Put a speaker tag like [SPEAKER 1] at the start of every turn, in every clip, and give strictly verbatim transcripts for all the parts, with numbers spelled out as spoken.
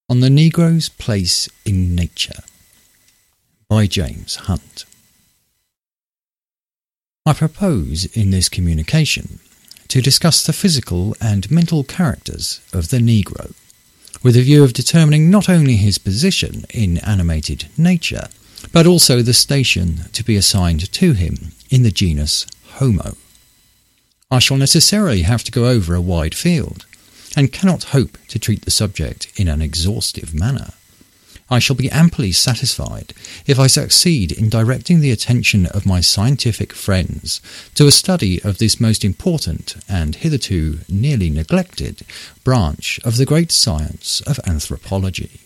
[SPEAKER 1] On the Negro's Place in Nature by James Hunt. I propose in this communication to discuss the physical and mental characters of the Negro, with a view of determining not only his position in animated nature, but also the station to be assigned to him in the genus Homo. I shall necessarily have to go over a wide field, and cannot hope to treat the subject in an exhaustive manner. I shall be amply satisfied if I succeed in directing the attention of my scientific friends to a study of this most important and hitherto nearly neglected branch of the great science of anthropology.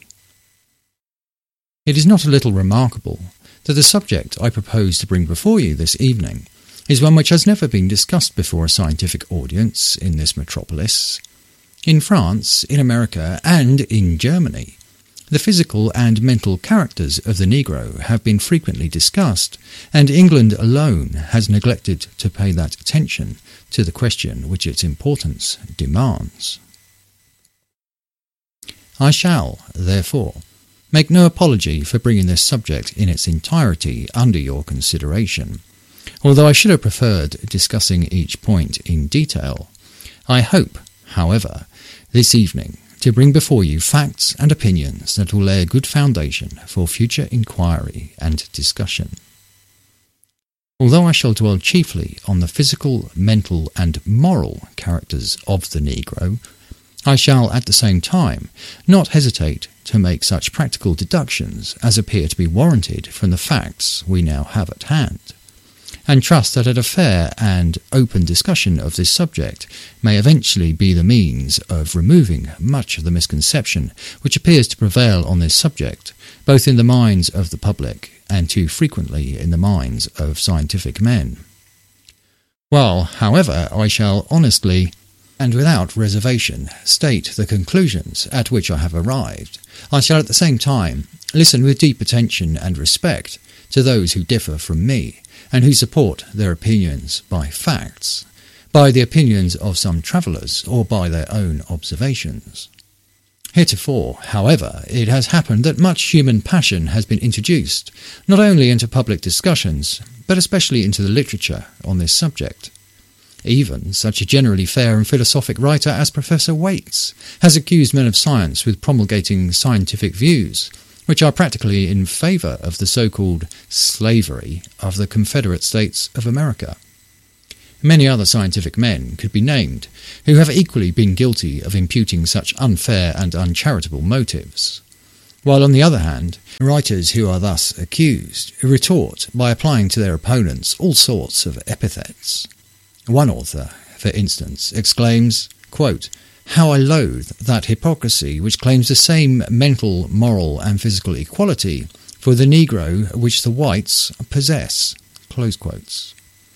[SPEAKER 1] It is not a little remarkable that the subject I propose to bring before you this evening is one which has never been discussed before a scientific audience in this metropolis. In France, in America, and in Germany, the physical and mental characters of the Negro have been frequently discussed, and England alone has neglected to pay that attention to the question which its importance demands. I shall, therefore, make no apology for bringing this subject in its entirety under your consideration. Although I should have preferred discussing each point in detail, I hope, however, this evening to bring before you facts and opinions that will lay a good foundation for future inquiry and discussion. Although I shall dwell chiefly on the physical, mental, and moral characters of the Negro, I shall at the same time not hesitate to make such practical deductions as appear to be warranted from the facts we now have at hand, and trust that a fair and open discussion of this subject may eventually be the means of removing much of the misconception which appears to prevail on this subject, both in the minds of the public and too frequently in the minds of scientific men. While, however, I shall honestly and without reservation state the conclusions at which I have arrived, I shall at the same time listen with deep attention and respect to those who differ from me, and who support their opinions by facts, by the opinions of some travellers, or by their own observations. Heretofore, however, it has happened that much human passion has been introduced, not only into public discussions, but especially into the literature on this subject. Even such a generally fair and philosophic writer as Professor Waits has accused men of science with promulgating scientific views, which are practically in favour of the so-called slavery of the Confederate States of America. Many other scientific men could be named who have equally been guilty of imputing such unfair and uncharitable motives, while on the other hand, writers who are thus accused retort by applying to their opponents all sorts of epithets. One author, for instance, exclaims, quote, "How I loathe that hypocrisy which claims the same mental, moral, and physical equality for the Negro which the whites possess." Close quotes.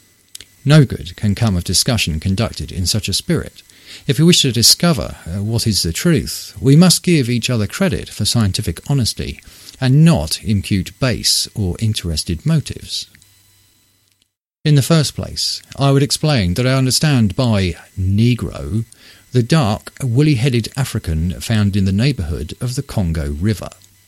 [SPEAKER 1] No good can come of discussion conducted in such a spirit. If we wish to discover what is the truth, we must give each other credit for scientific honesty, and not impute base or interested motives. In the first place, I would explain that I understand by Negro the dark, woolly-headed African found in the neighbourhood of the Congo River.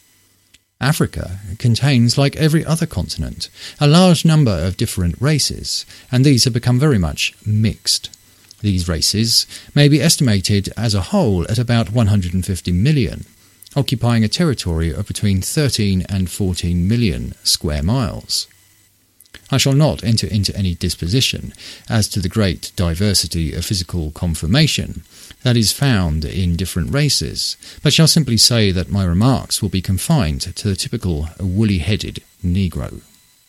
[SPEAKER 1] Africa contains, like every other continent, a large number of different races, and these have become very much mixed. These races may be estimated as a whole at about one hundred fifty million, occupying a territory of between thirteen and fourteen million square miles. I shall not enter into any disposition as to the great diversity of physical conformation that is found in different races, but shall simply say that my remarks will be confined to the typical woolly-headed Negro.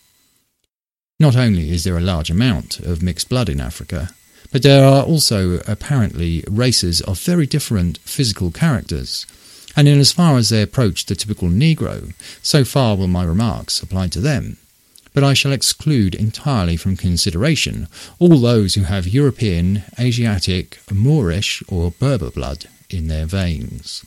[SPEAKER 1] Not only is there a large amount of mixed blood in Africa, but there are also apparently races of very different physical characters, and in as far as they approach the typical Negro, so far will my remarks apply to them. But I shall exclude entirely from consideration all those who have European, Asiatic, Moorish or Berber blood in their veins.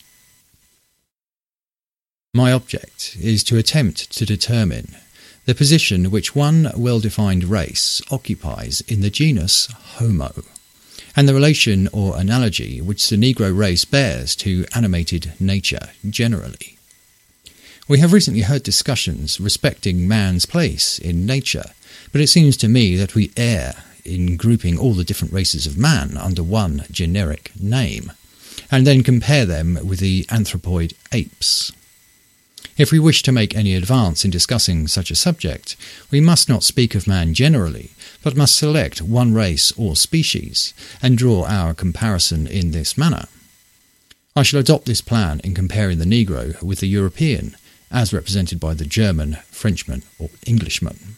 [SPEAKER 1] My object is to attempt to determine the position which one well-defined race occupies in the genus Homo, and the relation or analogy which the Negro race bears to animated nature generally. We have recently heard discussions respecting man's place in nature, but it seems to me that we err in grouping all the different races of man under one generic name, and then compare them with the anthropoid apes. If we wish to make any advance in discussing such a subject, we must not speak of man generally, but must select one race or species, and draw our comparison in this manner. I shall adopt this plan in comparing the Negro with the European, as represented by the German, Frenchman, or Englishman.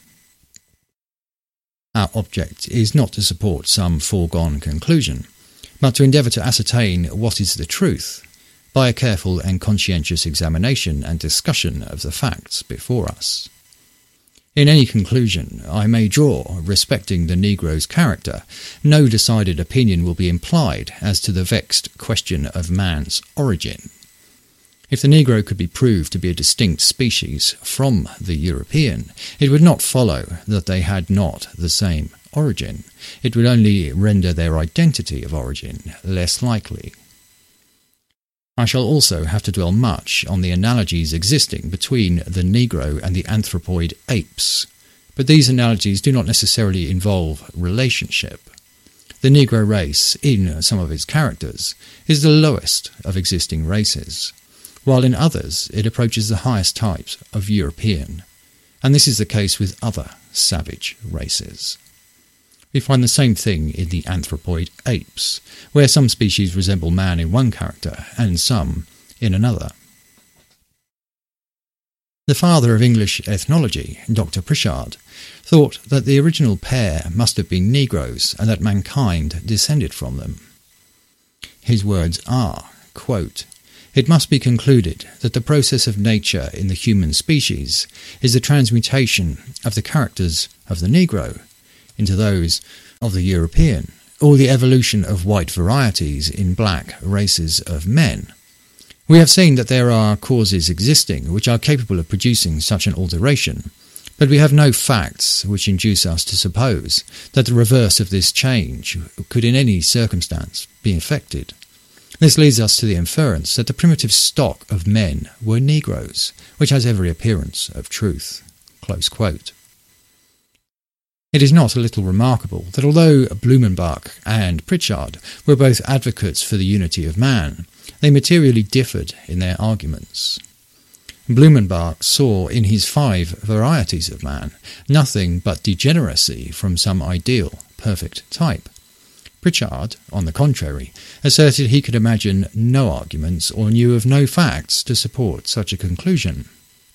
[SPEAKER 1] Our object is not to support some foregone conclusion, but to endeavour to ascertain what is the truth by a careful and conscientious examination and discussion of the facts before us. In any conclusion I may draw respecting the Negro's character, no decided opinion will be implied as to the vexed question of man's origin. If the Negro could be proved to be a distinct species from the European, it would not follow that they had not the same origin. It would only render their identity of origin less likely. I shall also have to dwell much on the analogies existing between the Negro and the anthropoid apes, but these analogies do not necessarily involve relationship. The Negro race, in some of its characters, is the lowest of existing races, while in others it approaches the highest types of European, and this is the case with other savage races. We find the same thing in the anthropoid apes, where some species resemble man in one character and some in another. The father of English ethnology, Doctor Pritchard, thought that the original pair must have been Negroes and that mankind descended from them. His words are, quote, "It must be concluded that the process of nature in the human species is the transmutation of the characters of the Negro into those of the European, or the evolution of white varieties in black races of men. We have seen that there are causes existing which are capable of producing such an alteration, but we have no facts which induce us to suppose that the reverse of this change could in any circumstance be effected. This leads us to the inference that the primitive stock of men were Negroes, which has every appearance of truth." Close quote. It is not a little remarkable that although Blumenbach and Pritchard were both advocates for the unity of man, they materially differed in their arguments. Blumenbach saw in his five varieties of man nothing but degeneracy from some ideal, perfect type. Pritchard, on the contrary, asserted he could imagine no arguments or knew of no facts to support such a conclusion.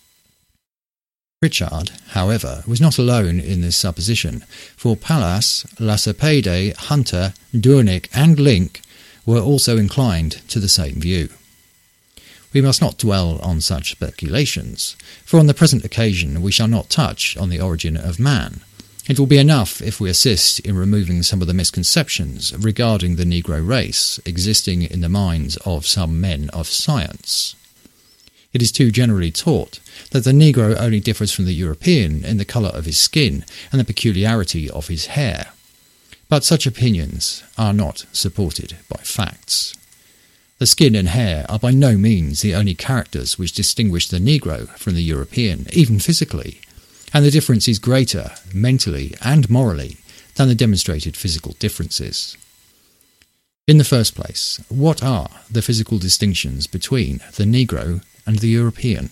[SPEAKER 1] Pritchard, however, was not alone in this supposition, for Pallas, Lacépède, Hunter, Doornik, and Link were also inclined to the same view. We must not dwell on such speculations, for on the present occasion we shall not touch on the origin of man. It will be enough if we assist in removing some of the misconceptions regarding the Negro race existing in the minds of some men of science. It is too generally taught that the Negro only differs from the European in the colour of his skin and the peculiarity of his hair. But such opinions are not supported by facts. The skin and hair are by no means the only characters which distinguish the Negro from the European, even physically, and the difference is greater, mentally and morally, than the demonstrated physical differences. In the first place, what are the physical distinctions between the Negro and the European?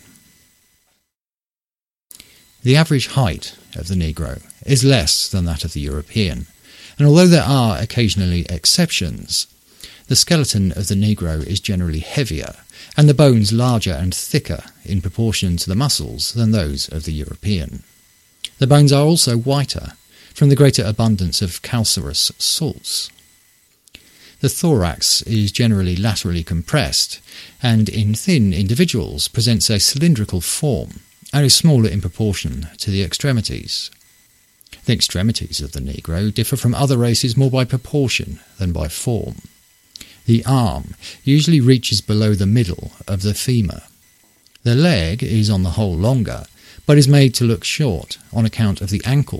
[SPEAKER 1] The average height of the Negro is less than that of the European, and although there are occasionally exceptions, the skeleton of the Negro is generally heavier, and the bones larger and thicker in proportion to the muscles than those of the European. The bones are also whiter, from the greater abundance of calcareous salts. The thorax is generally laterally compressed, and in thin individuals presents a cylindrical form, and is smaller in proportion to the extremities. The extremities of the Negro differ from other races more by proportion than by form. The arm usually reaches below the middle of the femur. The leg is on the whole longer, but is made to look short on account of the ankle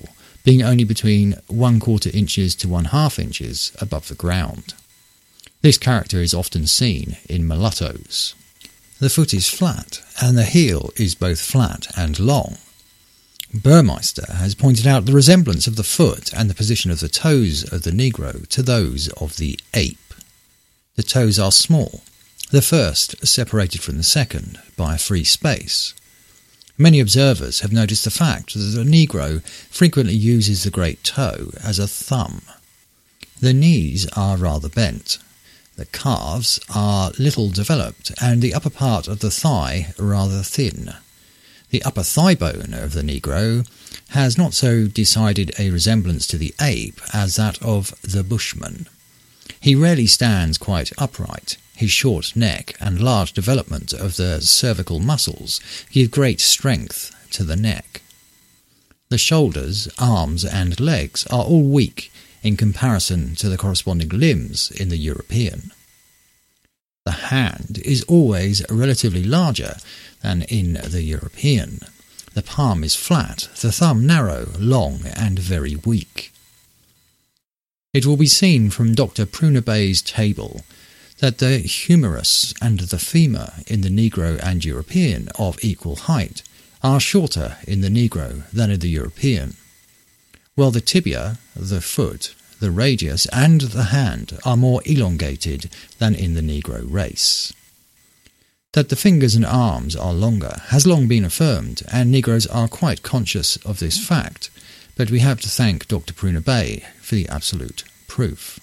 [SPEAKER 1] being only between one quarter inches to one half inches above the ground. This character is often seen in mulattoes. The foot is flat, and the heel is both flat and long. Burmeister has pointed out the resemblance of the foot and the position of the toes of the Negro to those of the ape. The toes are small, the first separated from the second by a free space. Many observers have noticed the fact that the Negro frequently uses the great toe as a thumb. The knees are rather bent. The calves are little developed, and the upper part of the thigh rather thin. The upper thigh bone of the Negro has not so decided a resemblance to the ape as that of the Bushman. He rarely stands quite upright. His short neck and large development of the cervical muscles give great strength to the neck. The shoulders, arms, and legs are all weak in comparison to the corresponding limbs in the European. The hand is always relatively larger than in the European. The palm is flat, the thumb narrow, long, and very weak. It will be seen from Doctor Prunabay's table that the humerus and the femur in the Negro and European of equal height are shorter in the Negro than in the European, while the tibia, the foot, the radius, and the hand are more elongated than in the Negro race. That the fingers and arms are longer has long been affirmed, and Negroes are quite conscious of this fact, but we have to thank Doctor Prunabay for the absolute proof.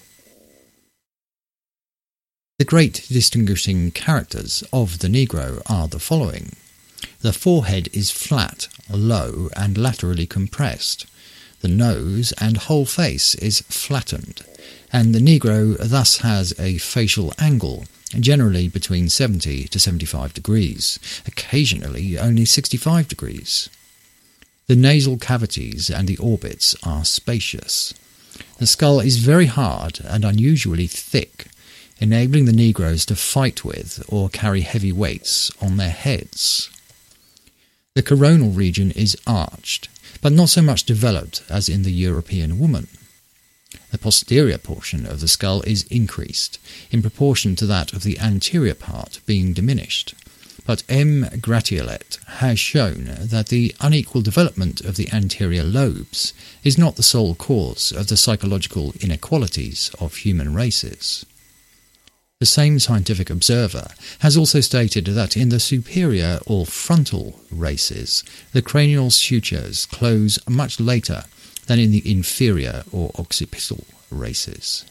[SPEAKER 1] The great distinguishing characters of the Negro are the following. The forehead is flat, low, and laterally compressed. The nose and whole face is flattened, and the Negro thus has a facial angle, generally between seventy to seventy-five degrees, occasionally only sixty-five degrees. The nasal cavities and the orbits are spacious. The skull is very hard and unusually thick, enabling the Negroes to fight with or carry heavy weights on their heads. The coronal region is arched, but not so much developed as in the European woman. The posterior portion of the skull is increased, in proportion to that of the anterior part being diminished, but M. Gratiolet has shown that the unequal development of the anterior lobes is not the sole cause of the psychological inequalities of human races. The same scientific observer has also stated that in the superior or frontal races, the cranial sutures close much later than in the inferior or occipital races.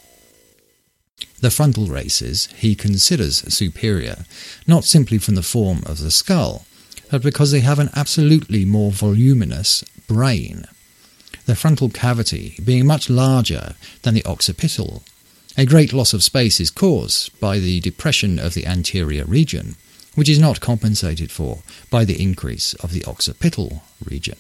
[SPEAKER 1] The frontal races he considers superior, not simply from the form of the skull, but because they have an absolutely more voluminous brain, the frontal cavity being much larger than the occipital. A great loss of space is caused by the depression of the anterior region, which is not compensated for by the increase of the occipital region.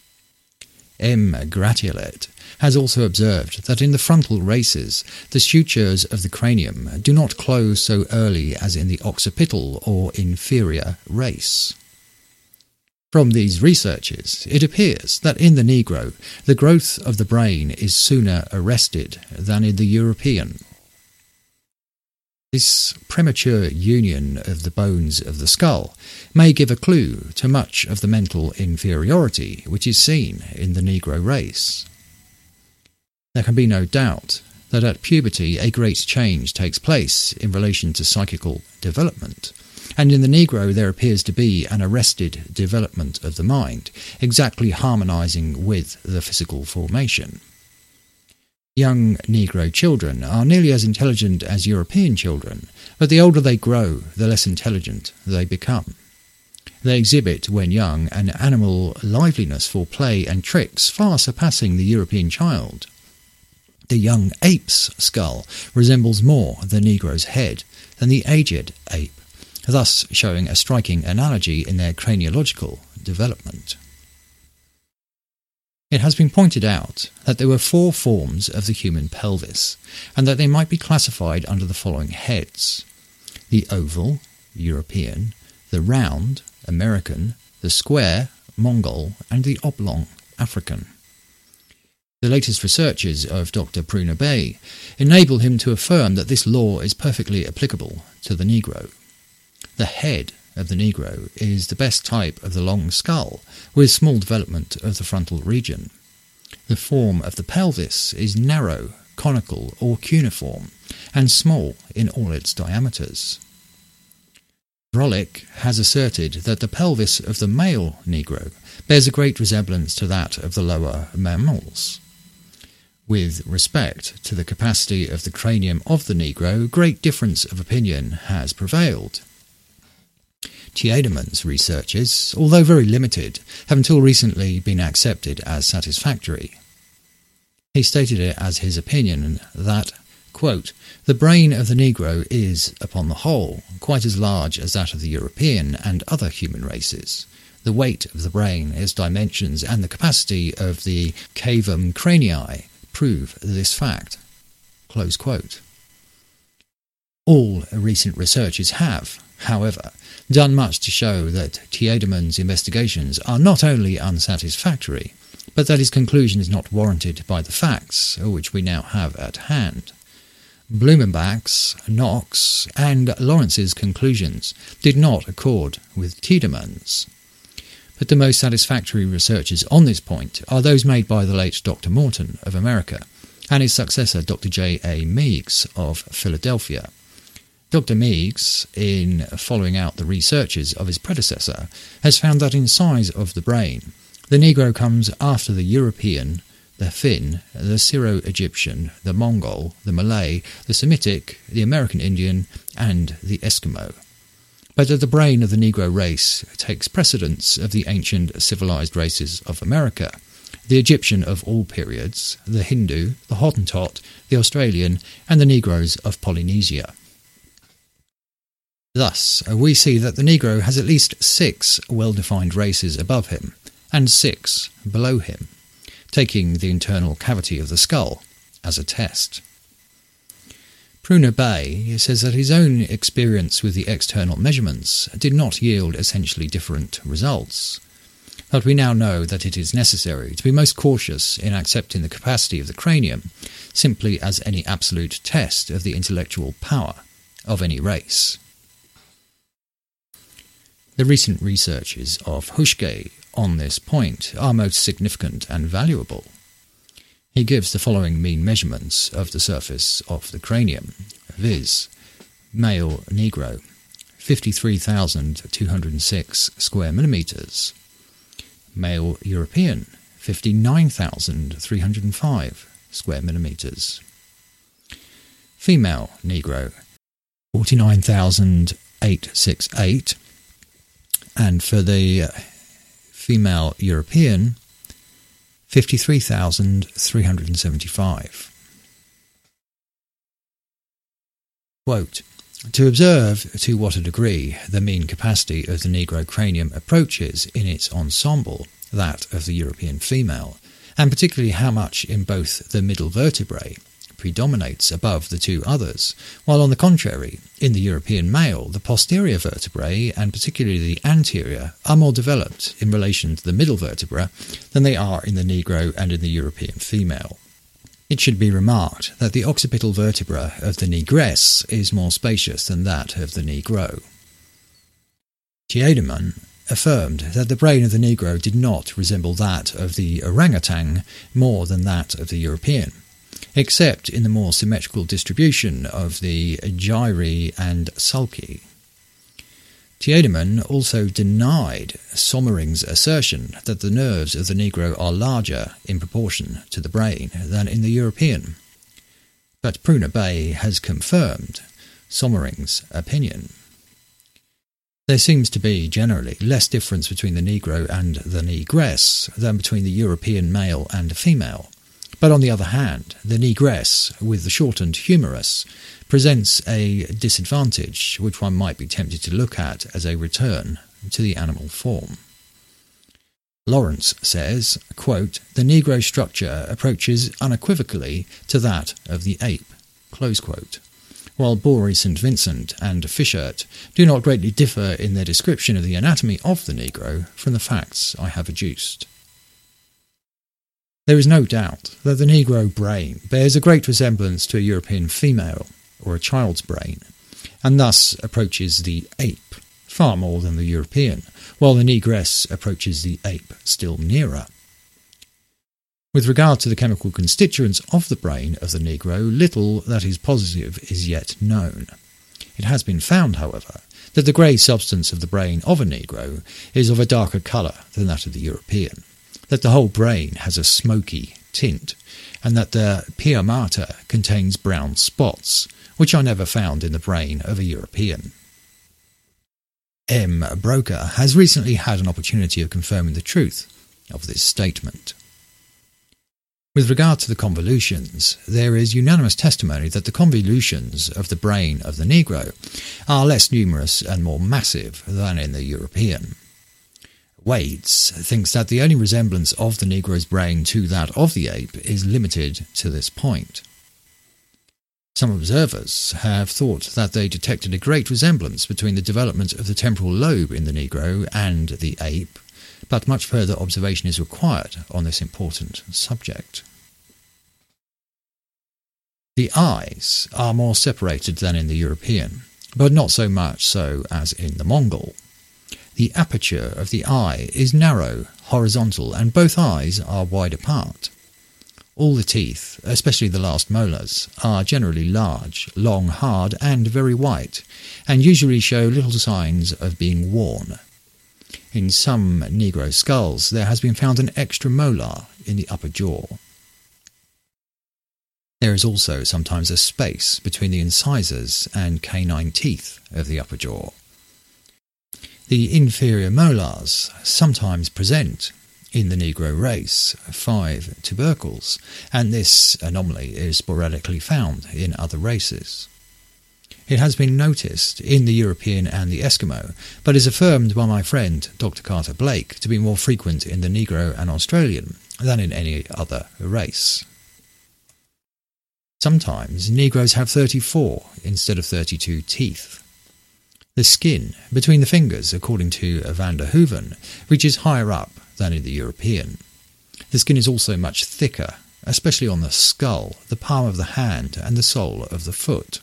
[SPEAKER 1] M. Gratiolet has also observed that in the frontal races, the sutures of the cranium do not close so early as in the occipital or inferior race. From these researches, it appears that in the Negro, the growth of the brain is sooner arrested than in the European. This premature union of the bones of the skull may give a clue to much of the mental inferiority which is seen in the Negro race. There can be no doubt that at puberty a great change takes place in relation to psychical development, and in the Negro there appears to be an arrested development of the mind, exactly harmonizing with the physical formation. Young Negro children are nearly as intelligent as European children, but the older they grow, the less intelligent they become. They exhibit, when young, an animal liveliness for play and tricks far surpassing the European child. The young ape's skull resembles more the Negro's head than the aged ape, thus showing a striking analogy in their craniological development. It has been pointed out that there were four forms of the human pelvis, and that they might be classified under the following heads: the oval, European, the round, American, the square, Mongol, and the oblong, African. The latest researches of Doctor Pruner Bey enable him to affirm that this law is perfectly applicable to the Negro. The head of the Negro is the best type of the long skull, with small development of the frontal region. The form of the pelvis is narrow, conical or cuneiform, and small in all its diameters. Vrolik has asserted that the pelvis of the male Negro bears a great resemblance to that of the lower mammals. With respect to the capacity of the cranium of the Negro, great difference of opinion has prevailed. Tiedeman's researches, although very limited, have until recently been accepted as satisfactory. He stated it as his opinion that, quote, "The brain of the Negro is, upon the whole, quite as large as that of the European and other human races. The weight of the brain, its dimensions, and the capacity of the cavum cranii prove this fact." Close quote. All recent researches have, however, done much to show that Tiedeman's investigations are not only unsatisfactory, but that his conclusion is not warranted by the facts which we now have at hand. Blumenbach's, Knox, and Lawrence's conclusions did not accord with Tiedeman's. But the most satisfactory researches on this point are those made by the late Doctor Morton of America and his successor Doctor J A Meigs of Philadelphia. Doctor Meigs, in following out the researches of his predecessor, has found that in size of the brain, the Negro comes after the European, the Finn, the Syro-Egyptian, the Mongol, the Malay, the Semitic, the American Indian, and the Eskimo. But that the brain of the Negro race takes precedence of the ancient civilized races of America, the Egyptian of all periods, the Hindu, the Hottentot, the Australian, and the Negroes of Polynesia. Thus, we see that the Negro has at least six well-defined races above him, and six below him, taking the internal cavity of the skull as a test. Pruner Bey says that his own experience with the external measurements did not yield essentially different results, but we now know that it is necessary to be most cautious in accepting the capacity of the cranium simply as any absolute test of the intellectual power of any race. The recent researches of Huschke on this point are most significant and valuable. He gives the following mean measurements of the surface of the cranium, viz. Male Negro, fifty-three thousand two hundred six square millimeters. Male European, fifty-nine thousand three hundred five square millimeters. Female Negro, forty-nine thousand eight hundred sixty-eight. And for the female European, fifty-three thousand three hundred seventy-five. Quote, "To observe to what a degree the mean capacity of the Negro cranium approaches in its ensemble that of the European female, and particularly how much in both the middle vertebrae predominates above the two others, while on the contrary, in the European male, the posterior vertebrae, and particularly the anterior, are more developed in relation to the middle vertebra than they are in the Negro and in the European female. It should be remarked that the occipital vertebra of the Negress is more spacious than that of the Negro." Tiedemann affirmed that the brain of the Negro did not resemble that of the orangutan more than that of the European, except in the more symmetrical distribution of the gyri and sulci. Tiedemann also denied Sommering's assertion that the nerves of the Negro are larger in proportion to the brain than in the European, but Pruner Bey has confirmed Sommering's opinion. There seems to be generally less difference between the Negro and the Negress than between the European male and female. But on the other hand, the Negress, with the shortened humerus, presents a disadvantage which one might be tempted to look at as a return to the animal form. Lawrence says, quote, "The Negro structure approaches unequivocally to that of the ape," close quote, while Bory, Saint Vincent and Fischert do not greatly differ in their description of the anatomy of the Negro from the facts I have adduced. There is no doubt that the Negro brain bears a great resemblance to a European female or a child's brain, and thus approaches the ape far more than the European, while the Negress approaches the ape still nearer. With regard to the chemical constituents of the brain of the Negro, little that is positive is yet known. It has been found, however, that the grey substance of the brain of a Negro is of a darker colour than that of the European, that the whole brain has a smoky tint, and that the pia mater contains brown spots, which are never found in the brain of a European. M. Broca has recently had an opportunity of confirming the truth of this statement. With regard to the convolutions, there is unanimous testimony that the convolutions of the brain of the Negro are less numerous and more massive than in the European. Waits thinks that the only resemblance of the Negro's brain to that of the ape is limited to this point. Some observers have thought that they detected a great resemblance between the development of the temporal lobe in the Negro and the ape, but much further observation is required on this important subject. The eyes are more separated than in the European, but not so much so as in the Mongol. The aperture of the eye is narrow, horizontal, and both eyes are wide apart. All the teeth, especially the last molars, are generally large, long, hard, and very white, and usually show little signs of being worn. In some Negro skulls there has been found an extra molar in the upper jaw. There is also sometimes a space between the incisors and canine teeth of the upper jaw. The inferior molars sometimes present, in the Negro race, five tubercles, and this anomaly is sporadically found in other races. It has been noticed in the European and the Eskimo, but is affirmed by my friend Doctor Carter Blake to be more frequent in the Negro and Australian than in any other race. Sometimes Negroes have thirty-four instead of thirty-two teeth. The skin between the fingers, according to van der Hoeven, reaches higher up than in the European. The skin is also much thicker, especially on the skull, the palm of the hand, and the sole of the foot.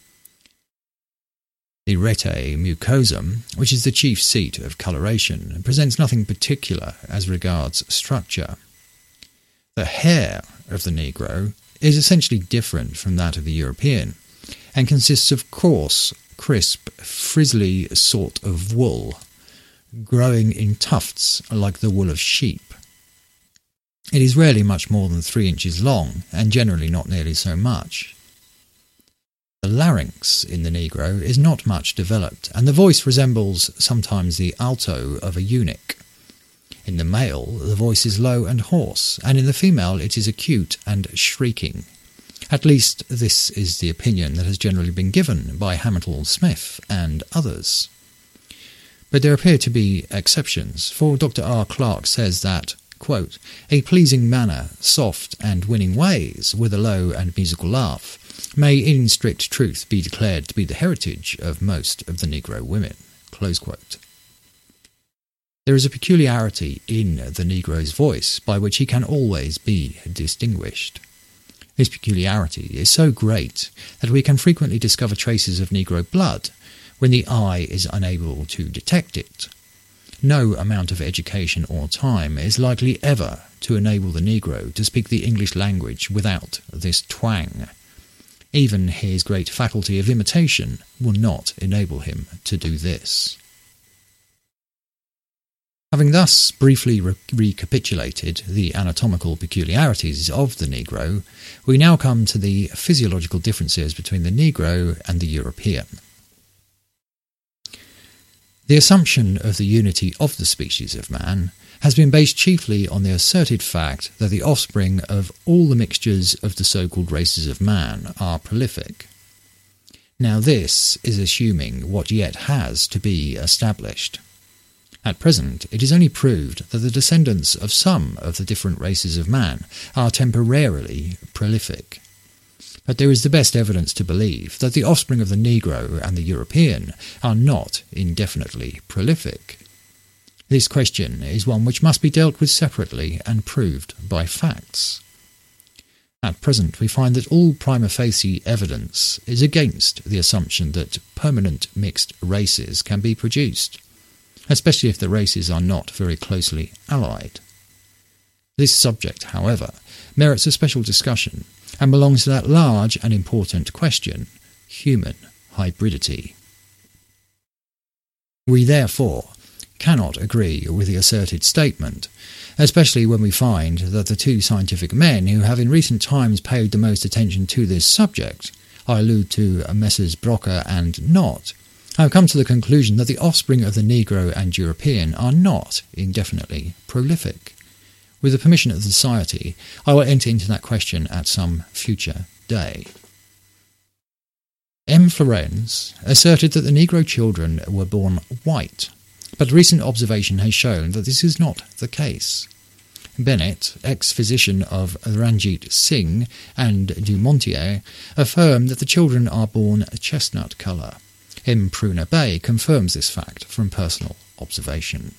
[SPEAKER 1] The rete mucosum, which is the chief seat of coloration, presents nothing particular as regards structure. The hair of the Negro is essentially different from that of the European, and consists of coarse, crisp, frizzly sort of wool, growing in tufts like the wool of sheep. It is rarely much more than three inches long, and generally not nearly so much. The larynx in the Negro is not much developed, and the voice resembles sometimes the alto of a eunuch. In the male, the voice is low and hoarse, and in the female it is acute and shrieking. At least this is the opinion that has generally been given by Hamilton Smith and others. But there appear to be exceptions, for Doctor R. Clarke says that, quote, "A pleasing manner, soft and winning ways, with a low and musical laugh, may in strict truth be declared to be the heritage of most of the Negro women." Close quote. There is a peculiarity in the Negro's voice by which he can always be distinguished. This peculiarity is so great that we can frequently discover traces of Negro blood when the eye is unable to detect it. No amount of education or time is likely ever to enable the Negro to speak the English language without this twang. Even his great faculty of imitation will not enable him to do this. Having thus briefly re- recapitulated the anatomical peculiarities of the Negro, we now come to the physiological differences between the Negro and the European. The assumption of the unity of the species of man has been based chiefly on the asserted fact that the offspring of all the mixtures of the so-called races of man are prolific. Now this is assuming what yet has to be established. At present, it is only proved that the descendants of some of the different races of man are temporarily prolific. But there is the best evidence to believe that the offspring of the Negro and the European are not indefinitely prolific. This question is one which must be dealt with separately and proved by facts. At present, we find that all prima facie evidence is against the assumption that permanent mixed races can be produced, especially if the races are not very closely allied. This subject, however, merits a special discussion and belongs to that large and important question, human hybridity. We therefore cannot agree with the asserted statement, especially when we find that the two scientific men who have in recent times paid the most attention to this subject, I allude to Messrs Broca and Nott, have come to the conclusion that the offspring of the Negro and European are not indefinitely prolific. With the permission of the Society, I will enter into that question at some future day. M. Florenz asserted that the Negro children were born white, but recent observation has shown that this is not the case. Bennett, ex-physician of Ranjit Singh and Dumontier, affirmed that the children are born chestnut colour. M. Pruner Bay confirms this fact from personal observation.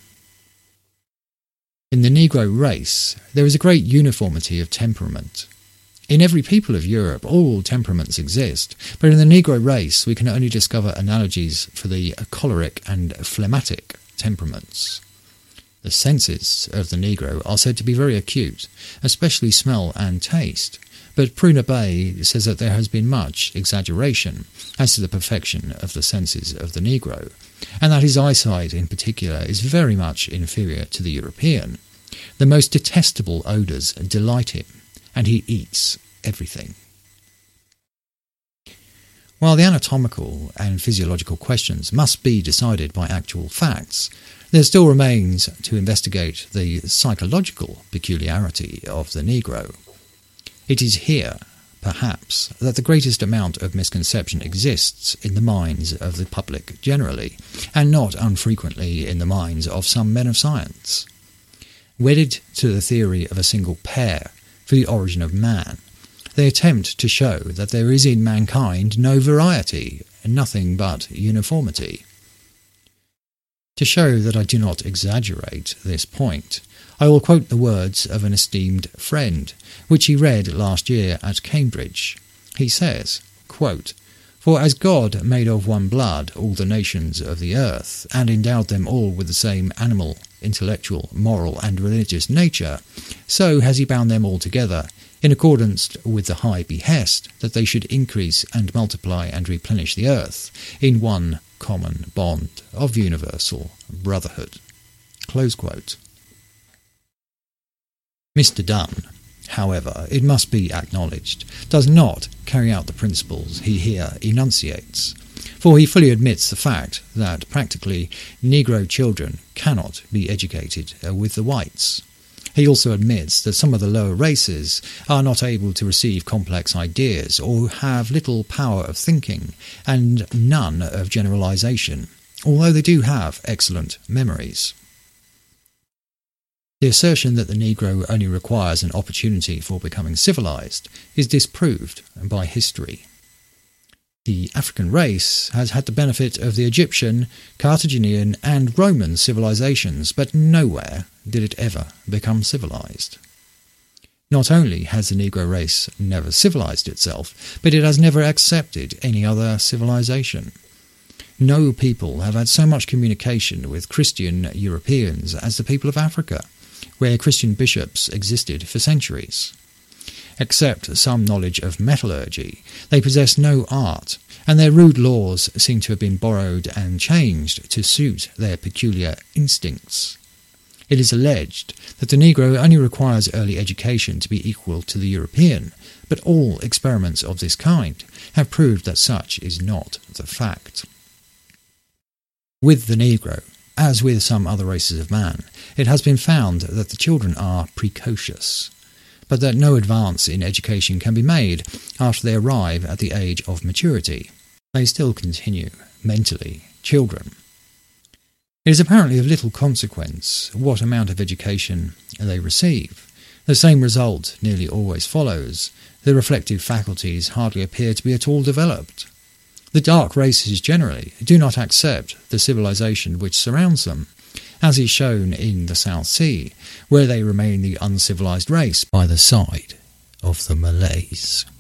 [SPEAKER 1] In the Negro race, there is a great uniformity of temperament. In every people of Europe, all temperaments exist, but in the Negro race we can only discover analogies for the choleric and phlegmatic temperaments. The senses of the Negro are said to be very acute, especially smell and taste, but Pruner Bay says that there has been much exaggeration as to the perfection of the senses of the Negro, and that his eyesight in particular is very much inferior to the European. The most detestable odours delight him, and he eats everything. While the anatomical and physiological questions must be decided by actual facts, there still remains to investigate the psychological peculiarity of the Negro. It is here, perhaps, that the greatest amount of misconception exists in the minds of the public generally, and not unfrequently in the minds of some men of science. Wedded to the theory of a single pair for the origin of man, they attempt to show that there is in mankind no variety, nothing but uniformity. To show that I do not exaggerate this point, I will quote the words of an esteemed friend, which he read last year at Cambridge. He says, quote, "For as God made of one blood all the nations of the earth, and endowed them all with the same animal, intellectual, moral, and religious nature, so has he bound them all together, in accordance with the high behest that they should increase and multiply and replenish the earth, in one common bond of universal brotherhood." Close quote. Mister Dunn, however, it must be acknowledged, does not carry out the principles he here enunciates, for he fully admits the fact that practically Negro children cannot be educated with the whites. He also admits that some of the lower races are not able to receive complex ideas or have little power of thinking and none of generalization, although they do have excellent memories. The assertion that the Negro only requires an opportunity for becoming civilized is disproved by history. The African race has had the benefit of the Egyptian, Carthaginian and Roman civilizations, but nowhere did it ever become civilized. Not only has the Negro race never civilized itself, but it has never accepted any other civilization. No people have had so much communication with Christian Europeans as the people of Africa, where Christian bishops existed for centuries. Except some knowledge of metallurgy, they possess no art, and their rude laws seem to have been borrowed and changed to suit their peculiar instincts. It is alleged that the Negro only requires early education to be equal to the European, but all experiments of this kind have proved that such is not the fact. With the Negro, as with some other races of man, it has been found that the children are precocious, but that no advance in education can be made after they arrive at the age of maturity. They still continue, mentally, children. It is apparently of little consequence what amount of education they receive. The same result nearly always follows. The reflective faculties hardly appear to be at all developed. The dark races generally do not accept the civilization which surrounds them, as is shown in the South Sea, where they remain the uncivilized race by the side of the Malays.